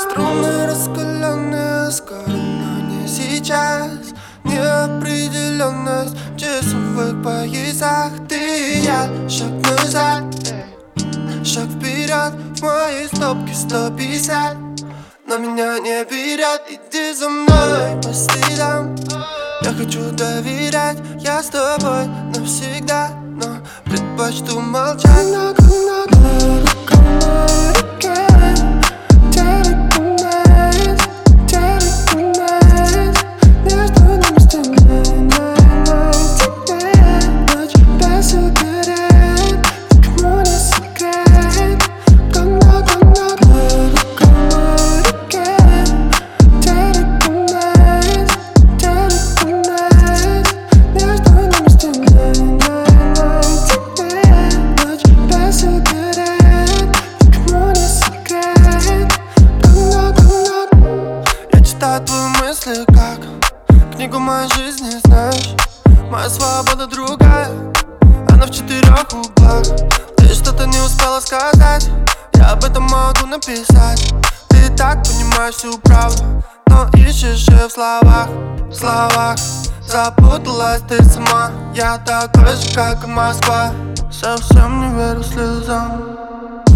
Струны раскаленные, скоро, но не сейчас. Неопределенность в часовых поясах. Ты и я, шаг назад, шаг вперед. В моей стопке 150, но меня не берет. Иди за мной по следам. Я хочу доверять, я с тобой навсегда, но предпочту молчать. Твои мысли как книгу моей жизни, знаешь. Моя свобода другая, она в 4 углах. Ты что-то не успела сказать, я об этом могу написать. Ты так понимаешь всю правду, но ищешь ее в словах. В словах запуталась ты сама. Я такой же, как и Москва, совсем не верю слезам.